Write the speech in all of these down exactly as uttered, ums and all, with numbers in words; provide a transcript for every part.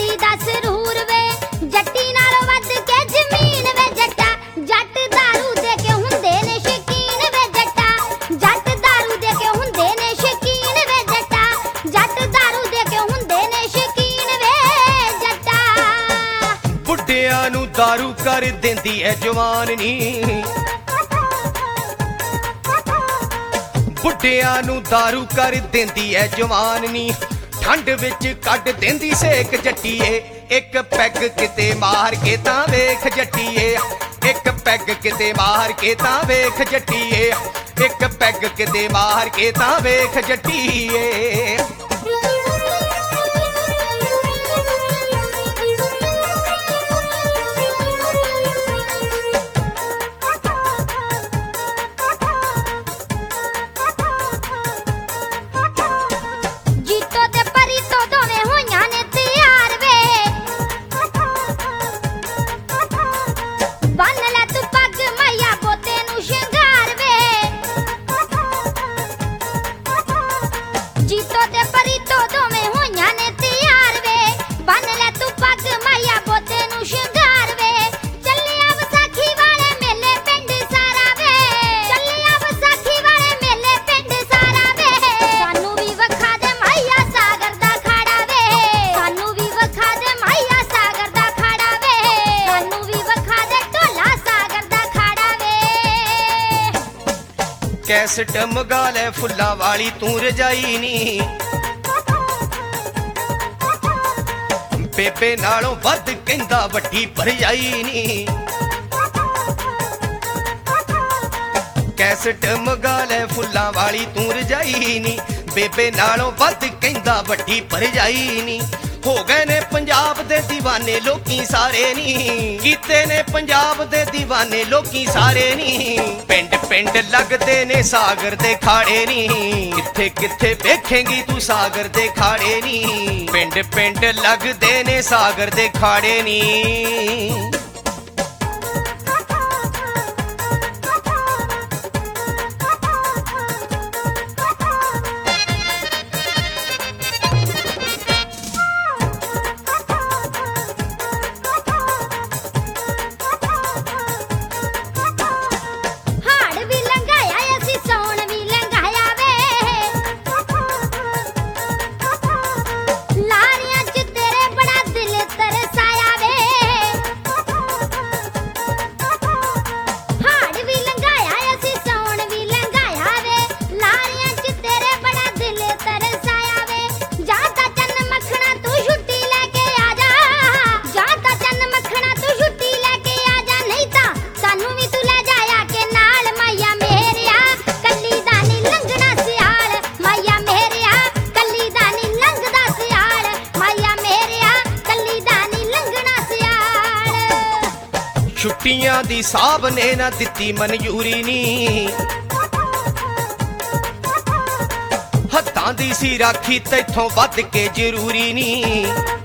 ਕੁੜੀ ਦਾ ਸਰੂਰ ਵੇ ਜੱਟੀ ਨਾਲੋਂ ਵੱਧ ਕੇ ਜ਼ਮੀਨ ਵੇ ਜੱਟਾ ਜੱਟ ਦਾਰੂ ਦੇ ਕੇ ਹੁੰਦੇ ਨੇ ਸ਼ਕੀਨ ਵੇ ਜੱਟਾ ਜੱਟ ਦਾਰੂ ਦੇ ਕੇ ਹੁੰਦੇ ਨੇ ਸ਼ਕੀਨ ਵੇ ਜੱਟਾ ਜੱਟ ਦਾਰੂ ਦੇ ਕੇ ਹੁੰਦੇ ਨੇ ਸ਼ਕੀਨ ਵੇ ਜੱਟਾ ਬੁੱਢਿਆਂ ਨੂੰ ਦਾਰੂ ਕਰ ਦਿੰਦੀ ਐ ਜਵਾਨ ਨੀ ਬੁੱਢਿਆਂ ਨੂੰ ਦਾਰੂ ਕਰ ਦਿੰਦੀ ਐ ਜਵਾਨ ਨੀ ਠੰਡ ਵਿੱਚ ਕੱਢ ਦਿੰਦੀ ਸੇਕ ਜੱਟੀਏ ਇੱਕ ਪੈਗ ਕਿਤੇ ਮਾਰ ਕੇ ਤਾਂ ਵੇਖ ਜੱਟੀਏ ਇੱਕ ਪੈਗ ਕਿਤੇ ਮਾਰ ਕੇ ਤਾਂ ਵੇਖ ਜੱਟੀਏ ਇੱਕ ਪੈਗ ਕਿਤੇ ਮਾਰ ਕੇ ਤਾਂ ਵੇਖ ਜੱਟੀਏ ਕੈਸਟ ਮੰਗਾ ਲੈ ਫੁੱਲਾਂ ਵਾਲੀ ਤੂੰ ਰਜਾਈ ਨੀ ਬੇਬੇ ਨਾਲੋਂ ਵੱਧ ਕਹਿੰਦਾ ਵੱਡੀ ਭਰਜਾਈ ਨੀ ਕੈਸਟ ਮੰਗਾ ਲੈ ਫੁੱਲਾਂ ਵਾਲੀ ਤੂੰ ਰਜਾਈ ਨੀ ਬੇਬੇ ਨਾਲੋਂ ਵੱਧ ਕਹਿੰਦਾ ਵੱਡੀ ਭਰਜਾਈ ਨੀ ਹੋ ਗਏ ਨੇ ਪੰਜਾਬ ਦੇ دیਵਾਨੇ ਲੋਕੀ ਸਾਰੇ ਨੀ ਕੀਤੇ ਨੇ ਪੰਜਾਬ ਦੇ دیਵਾਨੇ ਲੋਕੀ ਸਾਰੇ ਨੀ ਪਿੰਡ ਪਿੰਡ ਲੱਗਦੇ ਨੇ ਸਾਗਰ ਦੇ ਖਾੜੇ ਨੀ ਕਿੱਥੇ ਕਿੱਥੇ ਵੇਖੇਂਗੀ ਤੂੰ ਸਾਗਰ ਦੇ ਖਾੜੇ ਨੀ ਪਿੰਡ ਪਿੰਡ ਲੱਗਦੇ ਨੇ ਸਾਗਰ ਦੇ ਖਾੜੇ ਨੀ ਛੁੱਟੀਆਂ ਦੀ ਸਾਬ ਨੇ ਨਾ ਦਿੱਤੀ ਮਨਜ਼ੂਰੀ ਨੀ ਹੱਥਾਂ ਦੀ ਸੀ ਰਾਖੀ ਤੈਥੋਂ ਵੱਧ ਕੇ ਜ਼ਰੂਰੀ ਨੀ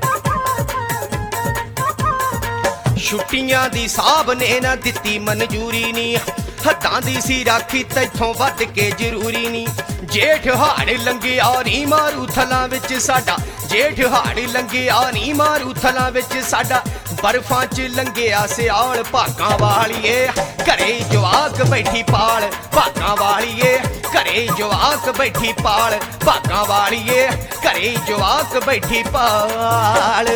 ਛੁੱਟੀਆਂ ਦੀ ਸਾਬ ਨੇ ਨਾ ਦਿੱਤੀ ਮਨਜ਼ੂਰੀ ਨੀ ਹੱਥਾਂ ਦੀ ਸੀ ਰਾਖੀ ਤੈਥੋਂ ਵੱਧ ਕੇ ਜ਼ਰੂਰੀ ਨੀ ਜੇਠ ਹਾੜ ਲੰਘਿਆ ਨੀ ਮਾਰੂ ਥਲਾਂ ਵਿੱਚ ਸਾਡਾ ਜੇਠ ਹਾੜ ਲੰਘਿਆ ਨੀ ਮਾਰੂ ਥਲਾਂ ਵਿੱਚ ਸਾਡਾ ਬਰਫਾਂ ਚ ਲੰਘਿਆ ਸਿਆਲ ਭਾਗਾਂ ਵਾਲੀਏ ਘਰੇ ਜਵਾਕ ਬੈਠੀ ਪਾਲ ਭਾਗਾਂ ਵਾਲੀਏ ਘਰੇ ਜਵਾਕ ਬੈਠੀ ਪਾਲ ਭਾਗਾਂ ਵਾਲੀਏ ਘਰੇ ਜਵਾਕ ਬੈਠੀ ਪਾਲ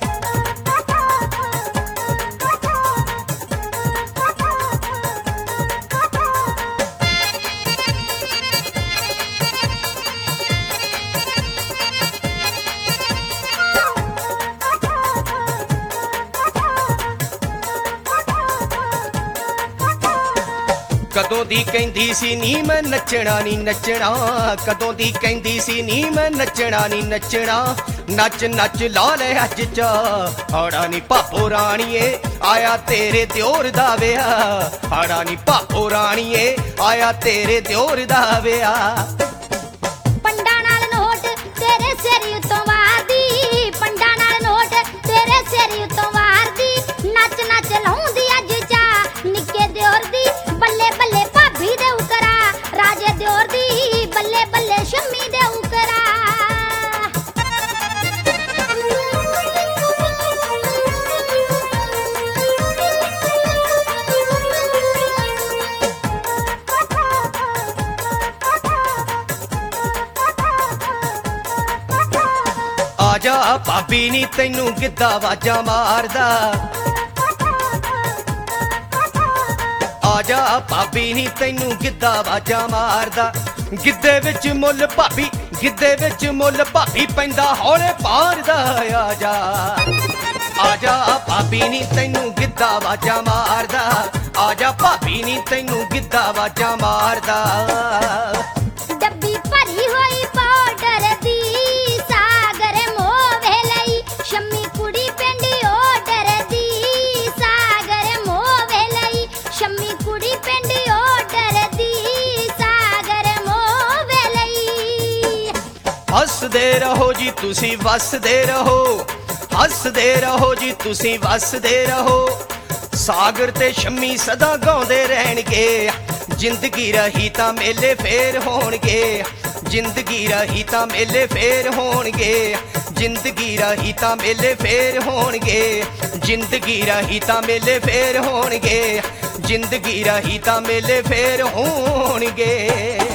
ਕਦੋਂ ਦੀ ਕਹਿੰਦੀ ਸੀ ਨੀ ਮੈਂ ਨੱਚਣਾ ਨੀ ਨੱਚਣਾ ਕਦੋਂ ਦੀ ਕਹਿੰਦੀ ਸੀ ਨੀ ਮੈਂ ਨੱਚਣਾ ਨੀ ਨੱਚਣਾ ਨੱਚ ਨੱਚ ਲਾ ਲੈ ਅੱਜ ਚਾ ਹਾੜਾ ਨੀ ਭਾਪੋ ਰਾਣੀਏ ਆਇਆ ਤੇਰੇ ਦਿਓਰ ਦਾ ਵਿਆਹ ਹਾੜਾ ਨੀ ਭਾਪੋ ਰਾਣੀਏ ਆਇਆ ਤੇਰੇ ਦਿਓਰ ਦਾ ਵਿਆਹ ਪੰਡਾ ਨਾਲ ਨੋਟ ਤੇਰੇ ਸਿਰ ਉੱਤੋਂ ਵਾਰਦੀ ਪੰਡਾ ਨਾਲ ਨੋਟ ਤੇਰੇ ਸਿਰ ਉੱਤੋਂ ਵਾਰਦੀ ਨੱਚ ਨੱਚ ਲਾਉਂਦੀ ਅੱਜ ਚਾ ਨਿੱਕੇ ਦਿਓਰ ਦੀ ਬੱਲੇ ਬੱਲੇ ਭਾਬੀ ਦੇ ਉਕਰਾ ਰਾਜੇ ਦਿਓਰ ਦੀ ਬੱਲੇ ਬੱਲੇ ਸ਼ੰਮੀ ਦੇ ਉਕਰਾ ਆਜਾ ਭਾਬੀ ਨੀ ਤੈਨੂੰ ਗਿੱਧਾ ਵਾਜਾ ਮਾਰਦਾ ਆਜਾ ਭਾਬੀ ਨੀ ਤੈਨੂੰ ਗਿੱਧਾ ਵਾਜਾ ਮਾਰਦਾ ਗਿੱਧੇ ਵਿੱਚ ਮੁੱਲ ਭਾਬੀ ਗਿੱਧੇ ਵਿੱਚ ਮੁੱਲ ਭਾਬੀ ਪੈਂਦਾ ਹੌਲੇ ਪਾਰਦਾ ਆਜਾ ਆਜਾ ਭਾਬੀ ਨੀ ਤੈਨੂੰ ਗਿੱਧਾ ਵਾਜਾ ਮਾਰਦਾ ਆਜਾ ਭਾਬੀ ਨੀ ਤੈਨੂੰ ਗਿੱਧਾ ਵਾਜਾ ਮਾਰਦਾ ਡੱਬੀ ਭਰੀ ਹੋਈ ਪਾਊਡਰ ਦੀ ਸਾਗਰ ਮੋਵੇ ਲਈ ਸ਼ੰਮੀ ਕੁੜੀ ਪਿੰਡ ਓਡਰ ਦੀ ਸਾਗਰ ਮੋਵੇ ਲਈ ਸ਼ੰਮੀ ਕੁੜੀ ਪਿੰਡ ਓਡਰ ਦੀ ਸਾਗਰ ਮੋਵੇ ਲਈ ਹੱਸਦੇ ਰਹੋ ਜੀ ਤੁਸੀਂ ਵਸਦੇ ਰਹੋ ਹੱਸਦੇ ਰਹੋ ਜੀ ਤੁਸੀਂ ਵਸਦੇ ਰਹੋ ਸਾਗਰ ਤੇ ਸ਼ੰਮੀ ਸਦਾ ਗਾਉਂਦੇ ਰਹਿਣਗੇ ਜ਼ਿੰਦਗੀ ਰਹੀ ਤਾਂ ਮੇਲੇ ਫੇਰ ਹੋਣਗੇ ਜ਼ਿੰਦਗੀ ਰਹੀ ਤਾਂ ਮੇਲੇ ਫੇਰ ਹੋਣਗੇ ਜ਼ਿੰਦਗੀ ਰਹੀ ਤਾਂ ਮੇਲੇ ਫੇਰ ਹੋਣਗੇ ਜ਼ਿੰਦਗੀ ਰਹੀ ਤਾਂ ਮੇਲੇ ਫੇਰ ਹੋਣਗੇ ਜ਼ਿੰਦਗੀ ਰਹੀ ਤਾਂ ਮੇਲੇ ਫੇਰ ਹੋਣਗੇ